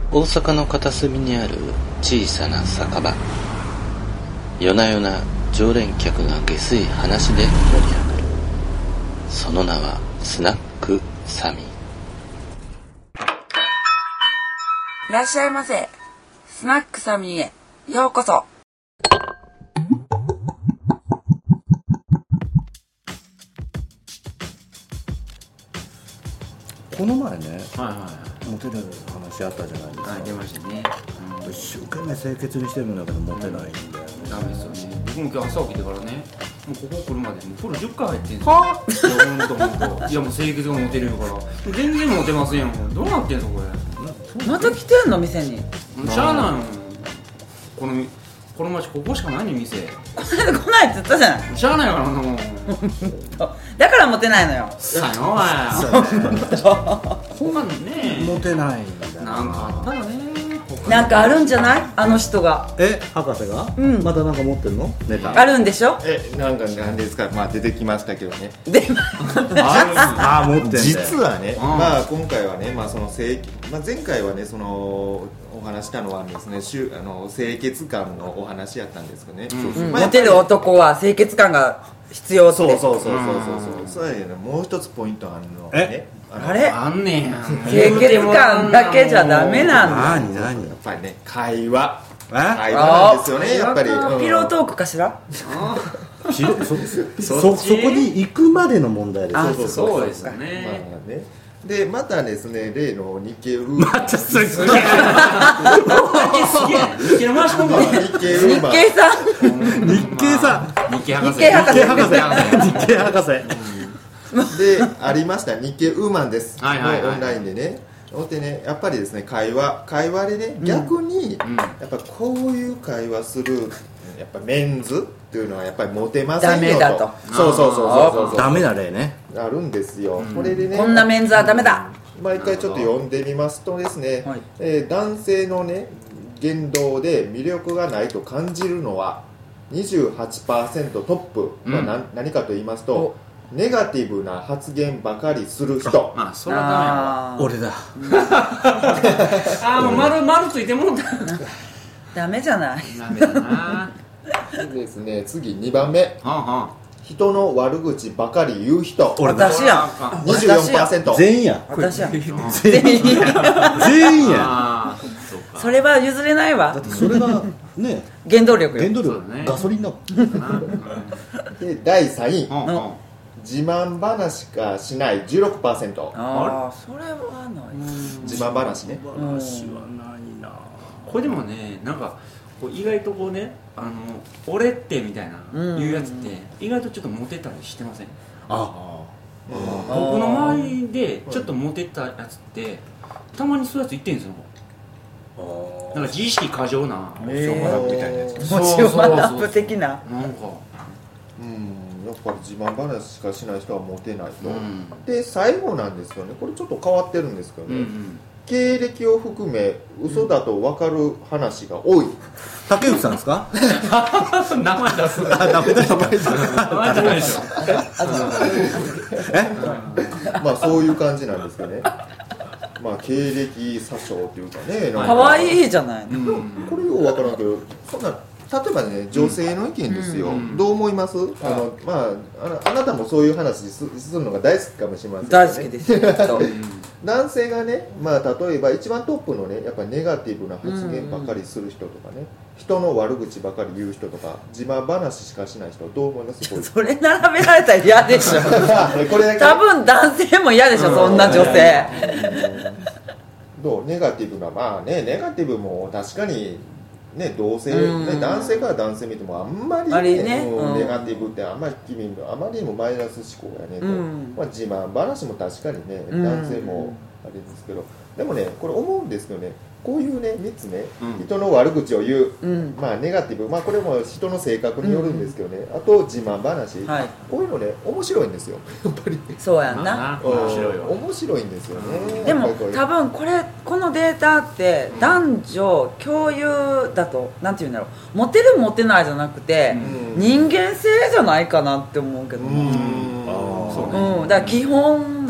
大阪の片隅にある小さな酒場。夜な夜な常連客が下水話で盛り上がる。その名はスナックサミー。 いらっしゃいませ。スナックサミーへようこそ。 この前ね、 はいモテる話あったじゃないですか。 はい、出ましたね。 一生懸命清潔にしてるんだけどモテないんだよね。 ダメですよね。僕も今日朝起きてからね、もうここ来るまでもう風呂10回入ってんすよ。いや、ほんと。いや、もう清潔がモテるから全然モテませんよ。どうなってんすかこれ。 また来てんの店に。 しゃあないもん。この町ここしかないね店。 来ないって言ったじゃない。 しゃあないからなもん。 だからモテないのよ。 さよお前。ほんまね。 モテないんだよ。 なんかあったらね。 なんかあるんじゃない、あの人が。 博士が、 うんまたなんか持ってるのネタ。 あるんでしょ。 なんですか、まあ出てきましたけどね。 でああ持ってんだよ。 実はね、 んまあ今回はね、まあその前回はね、そのお話したのはですね、清潔感のお話やったんですけどね。まあモテる男は清潔感が必要って。 そうそうやね、もう一つポイントあるのはね。 あれあんねや。 清潔感だけじゃダメなんだ。 何やっぱりね、会話えなんですよね、やっぱり。 ピロートークかしら。 そこに行くまでの問題ですよ。 あそうですまね。 あね。でまたですね、例の日経ウーマン、 またすげえ。 すげえ。日経の回し込んだ。 日経ウーマン、 日経さん。 日経さん。 日経博士。 日経博士日経博士。 でありました日経ウーマンです、 はいはいはいオンラインでね。でね、やっぱりですね、会話でね、逆に、やっぱこういう会話するやっぱメンズっていうのはやっぱりモテませんよと。 ダメだと。 そうダメな例ね。 あるんですよ、これでね、 こんなメンズはダメだ。 毎回ちょっと読んでみますとですね、 はい男性のね言動で魅力がないと感じるのは 28% トップは何かと言いますと、ネガティブな発言ばかりする人。 まあそれは俺だ。 ダメやわ。もう丸ついてもんだ。 ダメじゃない。 ダメだな。 でですね、次2番目、 は人の悪口ばかり言う人。 俺だ。 私やん。 24%。 全員や。 私やん。 全員や。 そうか。 それは譲れないわだっ。てそれがね、 原動力よ。 原動そうだね力ガソリンだもん。 で第3位、 は自慢話しかしない 16%。 ああ、それはない。 自慢話ね。 話はないな。 これでもね、なんかこう意外とこうね、俺ってみたいな言うやつって意外とちょっとモテたりしてません？僕の周りでちょっとモテたやつってたまにそういうやつ言ってんですよ。なんか自意識過剰なみたいなやつ。 もちろんラップ的な。 なんかやっぱり自慢話しかしない人はモテないと、 うんで最後なんですけどね、これちょっと変わってるんですけどね、 うん経歴を含め嘘だと分かる話が多い。 竹内さんですか？ 名前出す。 ダメだ。 名前じゃないでしょ。 まあそういう感じなんですけどね。まあ経歴詐称っていうかね、なんか可愛いじゃないの。 これよう分からんけど、そんな例えばね、女性の意見ですよ、どう思います？まあ、あなたもそういう話するのが大好きかもしれませんね。 大好きですよ。きっと男性がね、まあ、例えば一番トップのね、やっぱりネガティブな発言ばかりする人とかね、人の悪口ばかり言う人とか自慢話しかしない人はどう思います？これそれ並べられたら嫌でしょ。 これだけ多分男性も嫌でしょ、そんな女性。 どうネガティブな、まあね、ネガティブも確かにね、同性、ね、男性から男性見てもあんまりね、ネガティブってあんまりあまりにもマイナス思考やねと、まあ、自慢話も確かにね、男性もあれですけど、でもね、これ思うんですけどね、こういうね3つね、人の悪口を言う、まあネガティブ、まあこれも人の性格によるんですけどね、あと自慢話、こういうのね面白いんですよ、やっぱり。 そうやんな。 面白いよ。 面白いんですよね。 でもやっぱり多分このデータって男女共有だと、なんていうんだろう、モテるモテないじゃなくて、人間性じゃないかなって思うけどな。 そうね。 だから基本なんじゃない？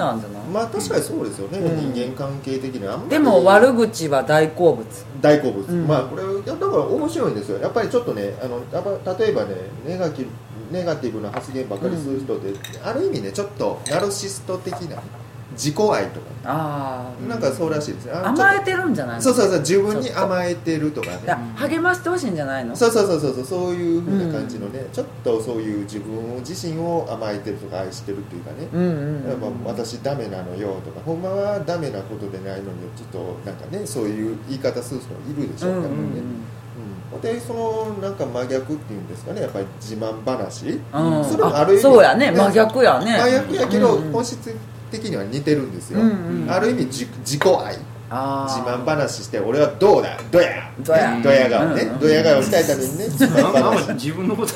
まあ確かにそうですよね、人間関係的にはあんまりでも悪口は大好物。 大好物、まあこれだから面白いんですよ。やっぱりちょっとねやっぱ例えばねネガティブな発言ばっかりする人で、ある意味ねちょっとナルシスト的な自己愛とか、なんかそうらしいですね。 甘えてるんじゃないの？ そう自分に甘えてるとかね、 励ましてほしいんじゃないの？ そういう風な感じのね、ちょっとそういう自分自身を甘えてるとか愛してるっていうかね、私ダメなのよとか、ほんまはダメなことでないのにちょっとなんかねそういう言い方する人いるでしょうからね。でそのなんか真逆っていうんですかね、やっぱり自慢話、それもある意味そうやね、真逆やね。 真逆やけど、本質的には似てるんですよ。ある意味自己愛、自慢話して俺はどうだドヤ顔ね、ドヤ顔したいためにね、自慢話自分のこと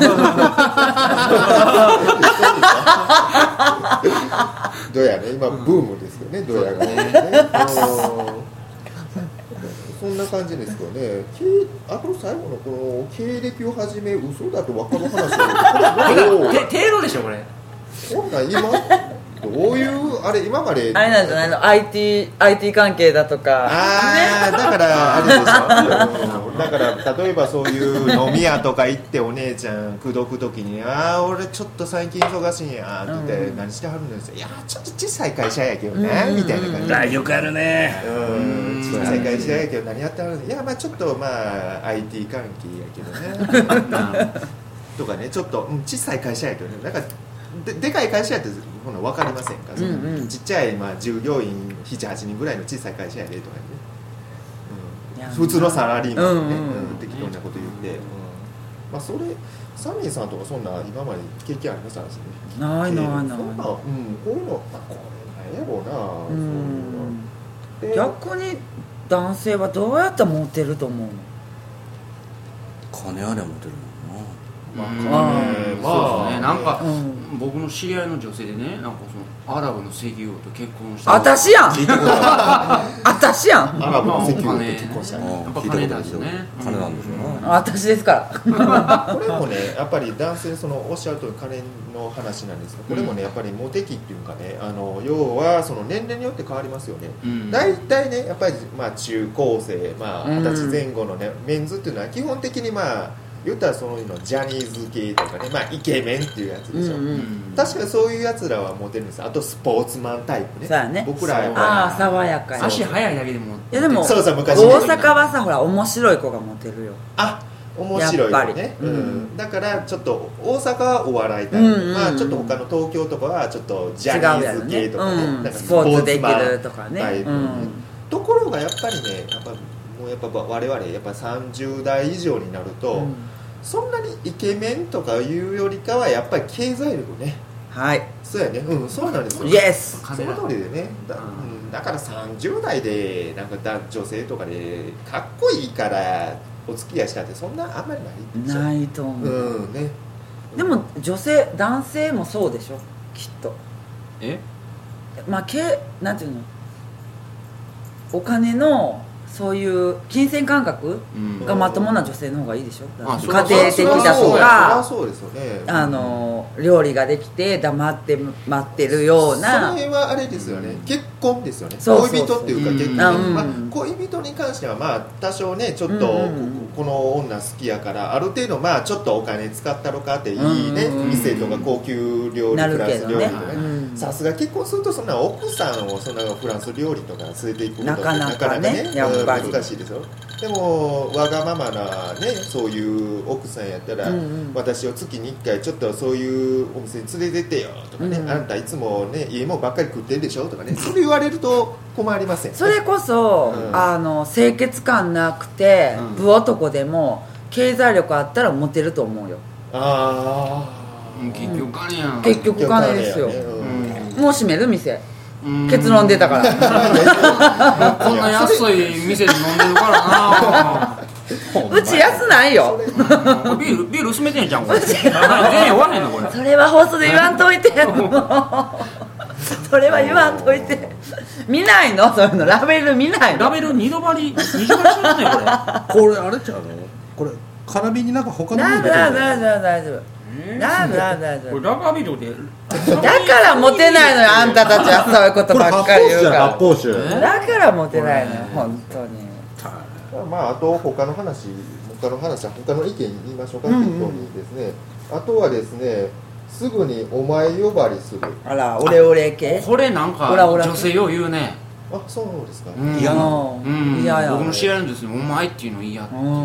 ドヤね、今ブームですよね、ドヤ顔ね。そんな感じですよね。あと最後のこの経歴をはじめ嘘だと分かる話を程度でしょこれ。 こんなん今どういうあれ今まであれなんじゃないの、IT 関係だとか。 だからあれでしょだから例えばそういう飲み屋とか行ってお姉ちゃん口説く時に俺ちょっと最近忙しいんやって言って何してはるんですよ。いやちょっと小さい会社やけどねみたいな感じ。 よくあるね。 小さい会社やけど何やってはるんですか。いやまあちょっとIT 関係やけどねとかね、ちょっと小さい会社やけどね、なんかでかい会社やってほな分かりませんか、ちっちゃい従業員 7,8 人ぐらいの小さい会社やでとかね、普通のサラリーマンね、適当なこと言って、それサミーさんとかそんな今まで経験ありましたね。 ないそんなこういうのこれなんやろうな。 逆に男性はどうやったらモテると思うの？ 金あればモテるそうですね、なんか、僕の知り合いの女性でね、なんかそのアラブの石油王と結婚した。 私やん私やん。 アラブの石油王と結婚したね。 やっぱ金なんですよね。 金なんでしょうね。 私ですからこれもねやっぱり男性おっしゃるとおり金の話なんですけど、これもねやっぱりモテ期っていうかね、要はその年齢によって変わりますよね。大体ねやっぱり中高生20歳前後のねメンズっていうのは基本的に言ったらそういうのジャニーズ系とかね、イケメンっていうやつでしょ、確かにそういうやつらはモテるんです。あとスポーツマンタイプね。 そうやね、 僕らやっぱり爽やかや。 足速いだけでも。 いやでもそう昔大阪はさほら面白い子がモテるよ。 面白いよね、だからちょっと大阪はお笑いタイプ、ちょっと他の東京とかはちょっとジャニーズ系とかね、なんかスポーツできるとかね、 ところがやっぱりねやっぱ我々やっぱ30代以上になると、そんなにイケメンとかいうよりかはやっぱり経済力ね。そうやね、そうなんですよ。 イエス。 その通りでね。だから30代でなんか女性とかでかっこいいからお付き合いしたってそんなあんまりないと思う。 ね。 でも男性もそうでしょきっと。なんていうの、お金のそういう金銭感覚がまともな女性の方がいいでしょ。家庭的だとか、料理ができて黙って待ってるような。 それはあれですよね、結婚ですよね。恋人っていうか結婚、恋人に関しては多少ねちょっとこの女好きやからある程度ちょっとお金使ったろかっていいね、店とか高級料理フランス料理とかね。さすが結婚するとそんな奥さんをそんなフランス料理とか連れていくことってなかなかね難しいですよ。でもわがままなねそういう奥さんやったら、私を月に1回ちょっとそういうお店に連れてってよとかね、あんたいつもね家もばっかり食ってるでしょとかね、それ言われると困りません。 それこそ、清潔感なくて、部男でも経済力あったらモテると思うよ。 結局金やん。 結局金ですよ。もう閉める店。結論出たからこんな安い店で飲んでるからなうち安ないよビール薄めてんじゃんこれ全然酔わへんのこれ。 それは放送で言わんといてそれは言わんといて見ないのそういうの。ラベル見ないの。 ラベル二度張りしてるねこれあれちゃうのこれカラビになんか他のもの出てる。 大丈夫これラガービールでだからモテないのよ、あんたたちはそういうことばっかり言うから。 発泡酒だからモテないのよ、本当に。 まああと他の意見言いましょうか、適当にですね。あとはですね、すぐにお前呼ばわりする。 あら、オレオレ系。 これなんかオラオラ女性よう言うね。 あ、そうですか。 嫌な嫌や。 僕の知り合いのですね、お前っていうの嫌って。 まあお前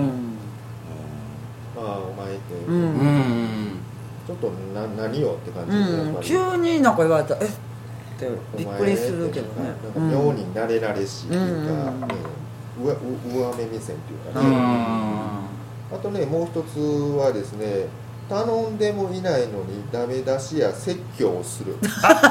ってちょっと何よって感じで、 急になんか言われたらってびっくりするけどね。 妙に慣れ慣れしいっていうか、上目目線っていうかね。あとね、もう一つはですね、頼んでもいないのにダメ出しや説教をする。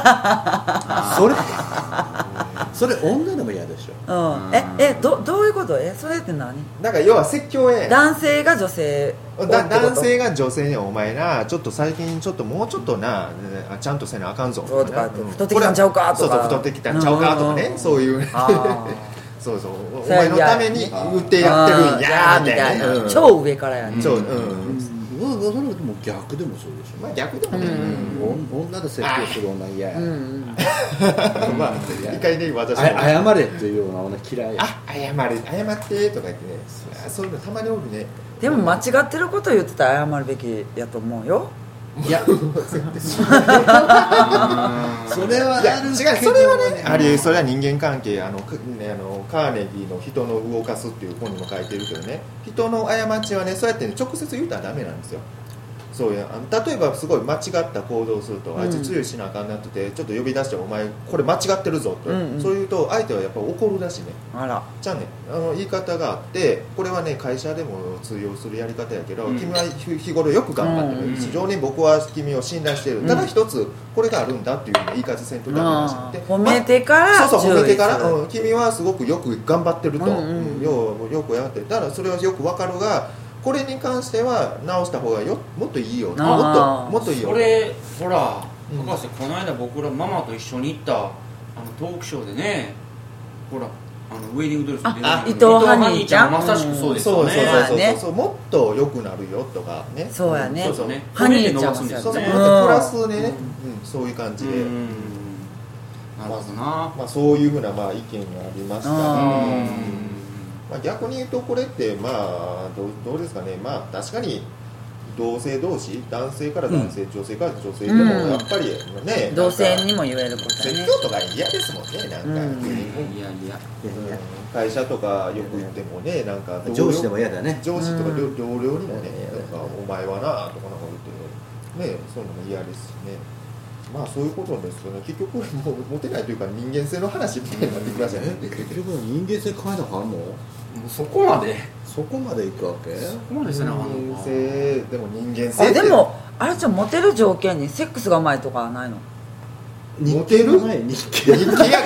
それ女でも嫌でしょ。 どういうこと？それって何？ なんか要は説教男性が女性男性が女性にお前な、ちょっと最近ちょっともうちょっとな、ちゃんとせなあかんぞとか、太ってきたんちゃうかとか、 そう太ってきたんちゃうかとかね、そういうそうお前のために言ってやってるんやみたいな、 超上からやね。 それも逆でもそうでしょ。 まあ逆でもね、 女で説教する女嫌や。 まあ一回ね、私謝れっていうような女嫌いや。 謝ってとか言ってね、そういうのたまにおるね。 でも間違ってること言ってたら謝るべきやと思うよ。 いや、それは違う、それはね、それは人間関係、カーネギーの人の動かすっていう本にも書いてるけどね、人の過ちはね、そうやってね、直接言うたらダメなんですよ。そういう例えばすごい間違った行動をすると、あいつ注意しなあかんなってて、ちょっと呼び出してお前これ間違ってるぞと、そういうと相手はやっぱ怒るらしいね。じゃあね、言い方があって、これはね会社でも通用するやり方やけど、君は日頃よく頑張ってる、非常に僕は君を信頼している、ただ一つこれがあるんだっていう言い方せんとダメらしくて、 褒めてから褒めてから、君はすごくよく頑張ってると、よくやってたらそれはよくわかるが、これに関しては直した方がもっといいよ、もっといいよ。 それほら、博士、この間僕らママと一緒に行ったトークショーでね、ほらウェディングドレスで伊藤ハニーちゃん、 まさしくそうですよね。 そうもっと良くなるよとかね。 そうやね。 ハニーちゃんもそうプラスね、そういう感じで。 なるほどな。 まあそういうふうな意見がありましたが。逆に言うとこれってどうですかね、確かに同性同士、男性から男性、女性から女性でもやっぱりね、 同性にも言えることね。 説教とか嫌ですもんね、なんか会社とかよく言ってもね、なんか上司でも嫌だね。 上司とか同僚にもね、なんかお前はなとかなんか言ってね、そういうのも嫌ですしね。まあそういうことですよね。結局もうモテないというか人間性の話みたいになってきましたね。 結局人間性変えなあかんの？ そこまでいくわけ？ そこまでせなあかんのか。 でも人間性でもあれじゃモテる条件にセックスがうまいとかはないの？ モテる？日系や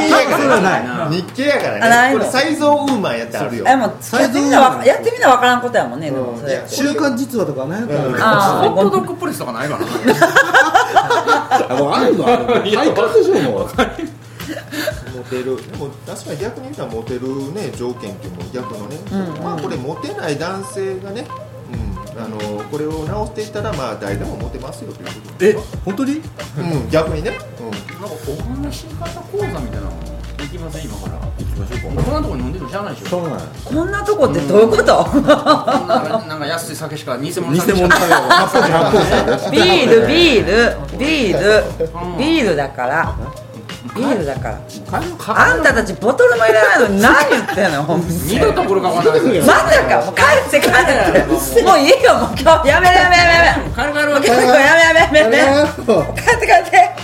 からね。これ才蔵ウーマンやってあるよ。 やってみな分からんことやもんね。 週刊実話とかないのかな。 ホットドッグプレスとかないかな。 もうあるの体感でしょもう。 モテる。でも確かに逆に言うたらモテるね条件っていうのも逆のね。まあこれモテない男性がね。これを直していったら誰でもモテますよということで。 本当に？ 逆にね。 なんかお話し方講座みたいなの行きません今から。 行きましょうか。 こんなとこ飲んでるの知らないでしょ。 こんなとこってどういうこと？ なんか安い酒しか偽物酒しか。 ビールだから。あんたたちボトルも入れないのに何言ってんの？ 二度とこれがわからない。 まさかもう帰ってもういいよ、もう今日やめ帰る帰って